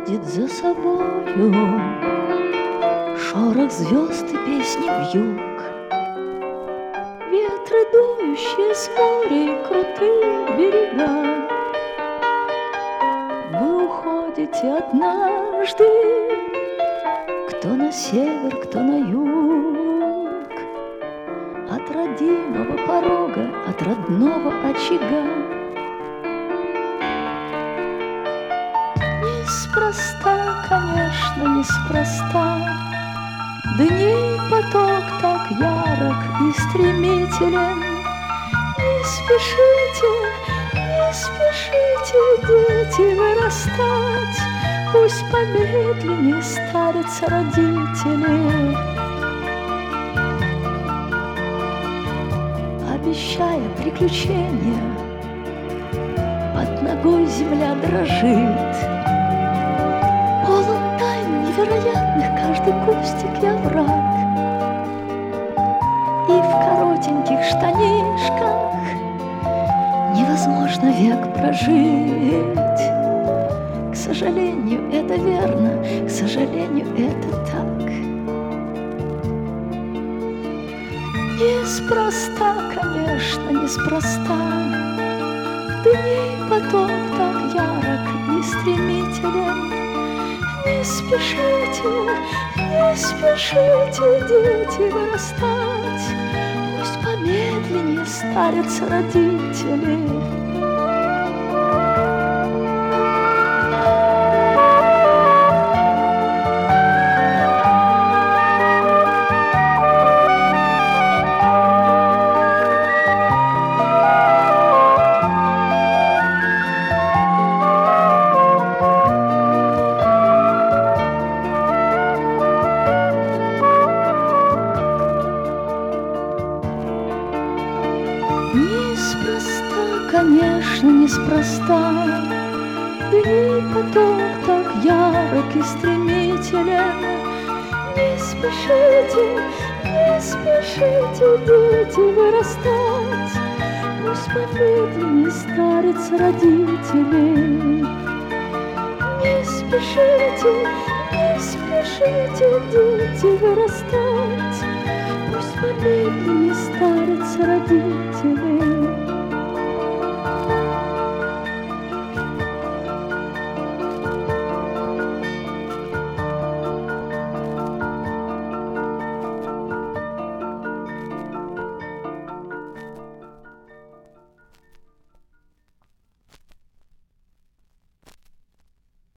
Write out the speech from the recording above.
уводит за собою шорох звезд и песни вьюг, ветры, дующие с моря и крутые берега. Вы уходите однажды, кто на север, кто на юг, от родимого порога, от родного очага. Неспроста, конечно, неспроста дней поток так ярок и стремителен. Не спешите, не спешите, дети, вырастать, пусть помедленнее старятся родители. Обещая приключения, под ногой земля дрожит. Полон тайн невероятных каждый кустик и овраг. И в коротеньких штанишках невозможно век прожить. К сожалению, это верно, к сожалению, это так. Неспроста, конечно, неспроста дней поток так ярок и стремителен. Не спешите, не спешите, дети, вырастать, пусть помедленнее старятся родители. Неспроста, конечно, неспроста дней поток так ярок и стремителен. Не спешите, не спешите, дети, вырастать, пусть помедленнее старятся родители. Не спешите, не спешите, дети, вырастать, пусть помедленнее старятся родители.